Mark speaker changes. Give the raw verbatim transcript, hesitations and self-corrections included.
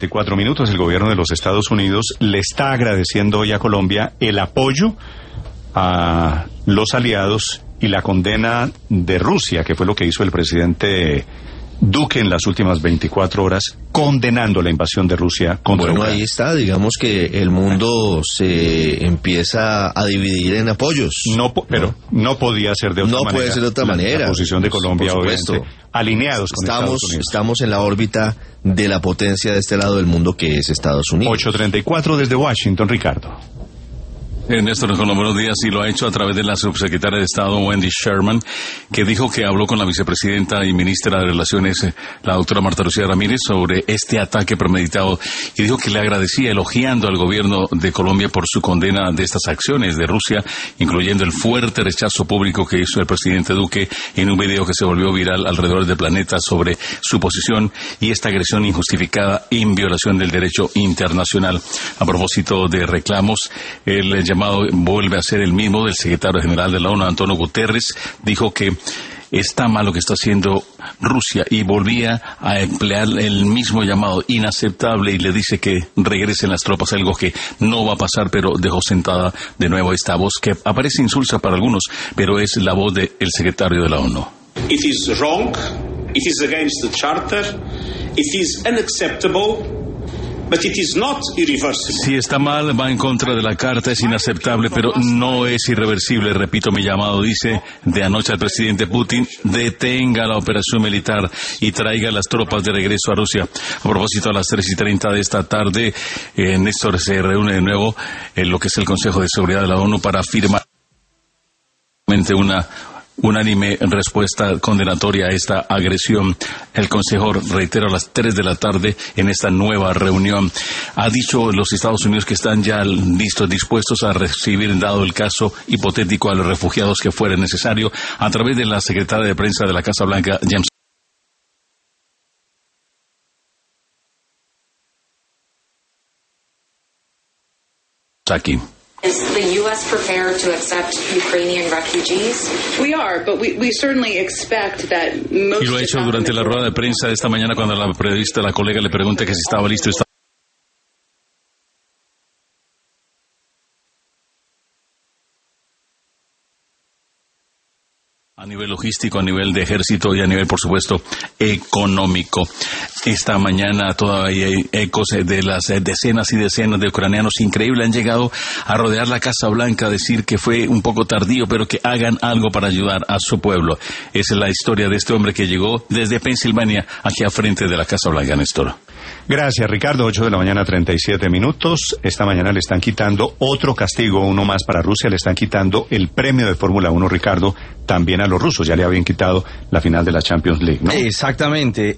Speaker 1: Cuatro minutos, el gobierno de los Estados Unidos le está agradeciendo hoy a Colombia el apoyo a los aliados y la condena de Rusia, que fue lo que hizo el presidente Duque en las últimas veinticuatro horas, condenando la invasión de Rusia contra
Speaker 2: Bueno,
Speaker 1: Ucrania.
Speaker 2: ahí está, digamos que el mundo se empieza a dividir en apoyos.
Speaker 1: No, pero no, no podía ser de otra
Speaker 2: no
Speaker 1: manera.
Speaker 2: No puede ser de otra
Speaker 1: la,
Speaker 2: manera.
Speaker 1: La posición de Colombia,
Speaker 2: por supuesto,
Speaker 1: obviamente, alineados con
Speaker 2: estamos,
Speaker 1: Estados Unidos.
Speaker 2: Estamos en la órbita de la potencia de este lado del mundo, que es Estados Unidos.
Speaker 1: ocho treinta y cuatro desde Washington, Ricardo.
Speaker 3: Eh, Néstor, con los buenos días, y lo ha hecho a través de la subsecretaria de Estado, Wendy Sherman, que dijo que habló con la vicepresidenta y ministra de Relaciones, eh, la doctora Marta Lucía Ramírez, sobre este ataque premeditado, y dijo que le agradecía, elogiando al gobierno de Colombia por su condena de estas acciones de Rusia, incluyendo el fuerte rechazo público que hizo el presidente Duque en un video que se volvió viral alrededor del planeta sobre su posición y esta agresión injustificada en violación del derecho internacional. A propósito de reclamos, el llamado vuelve a ser el mismo del secretario general de la ONU, Antonio Guterres. Dijo que está mal lo que está haciendo Rusia y volvía a emplear el mismo llamado, inaceptable, y le dice que regresen las tropas, algo que no va a pasar, pero dejó sentada de nuevo esta voz que aparece insulsa para algunos, pero es la voz del secretario de la ONU.
Speaker 4: It is wrong, it is against the charter, it is unacceptable. But it is not irreversible.
Speaker 3: Si está mal, va en contra de la carta, es inaceptable, pero no es irreversible. Repito mi llamado, dice de anoche al presidente Putin: detenga la operación militar y traiga las tropas de regreso a Rusia. A propósito, a las tres y treinta de esta tarde, eh, Néstor, se reúne de nuevo en lo que es el Consejo de Seguridad de la ONU para firmar una unánime respuesta condenatoria a esta agresión. El Consejo, reitero, a las tres de la tarde en esta nueva reunión. Ha dicho los Estados Unidos que están ya listos, dispuestos a recibir, dado el caso hipotético, a los refugiados que fuera necesario, a través de la secretaria de prensa de la Casa Blanca, James Psaki.
Speaker 5: Is the U S prepared to accept Ukrainian refugees?
Speaker 6: We are, but we, we certainly expect that most.
Speaker 3: Y lo ha hecho durante la rueda de prensa de esta mañana, cuando la periodista, la colega, le pregunta que si estaba listo. Estaba a nivel logístico, a nivel de ejército y a nivel, por supuesto, económico. Esta mañana todavía hay ecos de las decenas y decenas de ucranianos, increíble, han llegado a rodear la Casa Blanca, a decir que fue un poco tardío, pero que hagan algo para ayudar a su pueblo. Esa es la historia de este hombre que llegó desde Pensilvania aquí al frente de la Casa Blanca, Néstor.
Speaker 1: Gracias, Ricardo. ocho de la mañana, treinta y siete minutos. Esta mañana le están quitando otro castigo, uno más para Rusia. Le están quitando el premio de Fórmula uno, Ricardo, también a los rusos. Ya le habían quitado la final de la Champions League, ¿no?
Speaker 7: Exactamente.